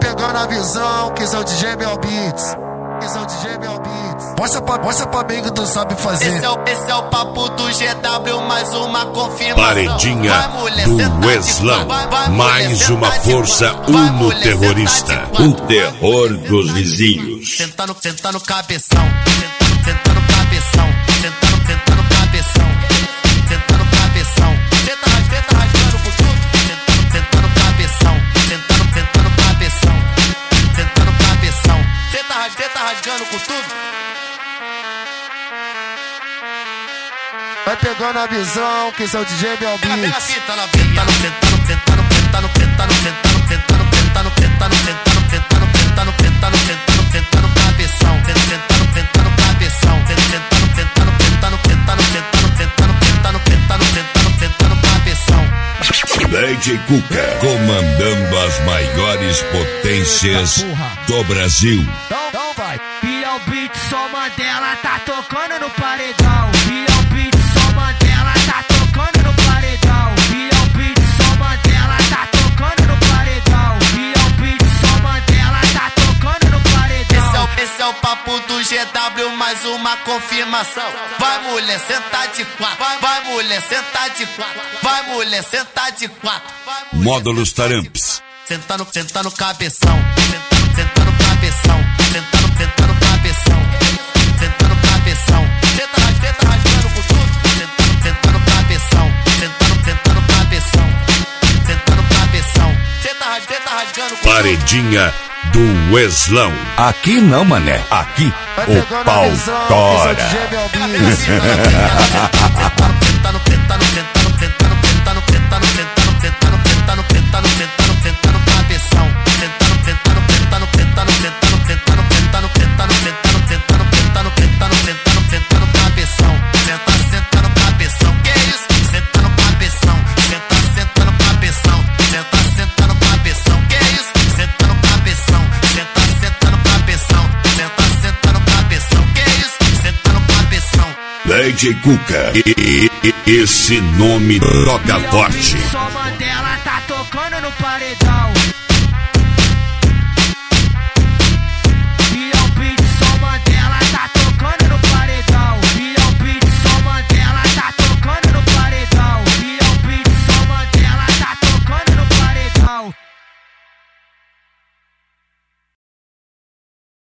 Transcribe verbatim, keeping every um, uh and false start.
pegando a visão, que são D J Mel Beats. Que são D J Mel Beats. Mostra pra, mostra pra mim que tu sabe fazer. Esse é, o, esse é o papo do G W, mais uma confirmação. Paredinha vai, mulher, do Weslão, vai, vai, mais mulher, uma força uno-terrorista. O terror dos vizinhos. Senta no, senta no cabeção, senta, senta no cabeção, senta no, senta no cabeção, senta no cabeção, senta, senta rasgando por tudo, senta, senta no cabeção, senta no, senta no cabeção, senta no cabeção, senta, senta rasgando por tudo. Vai pegando a visão, que são D J Mel Beats. Pega a fita, ela senta no, senta no, senta no, senta no, senta no, senta no, senta no, senta no, senta no, senta no, senta no, senta no, senta no, senta no, senta no cabeção, senta no, senta no cabeção, senta no, senta no, senta no, senta no, senta no, senta no, senta no, senta no, senta no, senta no cabeção. D J Cuca, comandando as maiores potências do Brasil. Então vai. Biel Beats, só Mandela tá tocando no paredão. Biel Beats, só Mandela tá tocando no paredão. Biel Beats, só Mandela tá tocando no paredão. Biel Beats, só Mandela tá tocando no paredão. Esse é, o, esse é o papo do G W, mais uma confirmação. Vai, mulher, senta de quatro. Vai, vai, mulher, senta de quatro. Vai, mulher, senta de quatro. Módulos Taramps. Senta no, senta no cabeção, senta, senta no cabeção, senta no, senta no cabeção, senta no cabeção, senta, senta rasgando por tudo, senta, senta no cabeção, senta no, senta no cabeção, senta no cabeção, senta, senta rasgando por tudo. Paredinha do Weslão. Aqui não, mané. Aqui o pau tora. Senta no, senta no, senta no, senta no, senta no, senta no, senta no, senta no, senta no, senta no, senta no, senta no, senta no cabeção, senta no, senta no, senta no, senta no, senta no, senta no, senta no, senta no, senta no, senta no, senta no, senta no, senta no, senta no cabeção, senta, senta no cabeção, que isso? Senta no cabeção, senta, senta no cabeção, senta, senta no cabeção, que isso? Senta no cabeção, senta, senta no cabeção, senta, senta no cabeção, que isso? Senta no cabeção. D J Cuca, e, e, esse nome toca forte. Só Mandela tá tocando no paredão.